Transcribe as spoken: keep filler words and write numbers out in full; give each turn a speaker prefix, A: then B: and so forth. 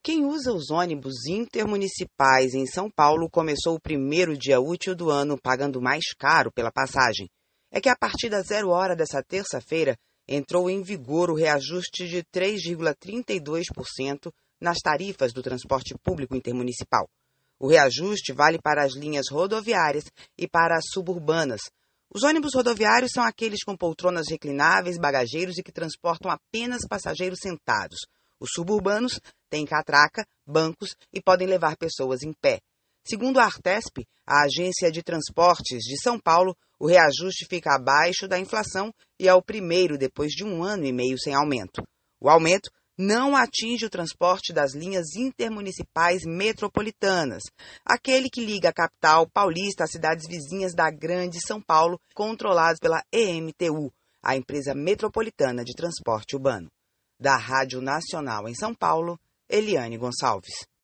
A: Quem usa os ônibus intermunicipais em São Paulo começou o primeiro dia útil do ano pagando mais caro pela passagem. É que a partir das zero hora dessa terça-feira entrou em vigor o reajuste de três vírgula trinta e dois por cento nas tarifas do transporte público intermunicipal. O reajuste vale para as linhas rodoviárias e para as suburbanas. Os ônibus rodoviários são aqueles com poltronas reclináveis, bagageiros e que transportam apenas passageiros sentados. Os suburbanos têm catraca, bancos e podem levar pessoas em pé. Segundo a Artesp, a Agência de Transportes de São Paulo, o reajuste fica abaixo da inflação e é o primeiro depois de um ano e meio sem aumento. O aumento não atinge o transporte das linhas intermunicipais metropolitanas, aquele que liga a capital paulista às cidades vizinhas da Grande São Paulo, controladas pela E M T U, a empresa metropolitana de transporte urbano. Da Rádio Nacional em São Paulo, Eliane Gonçalves.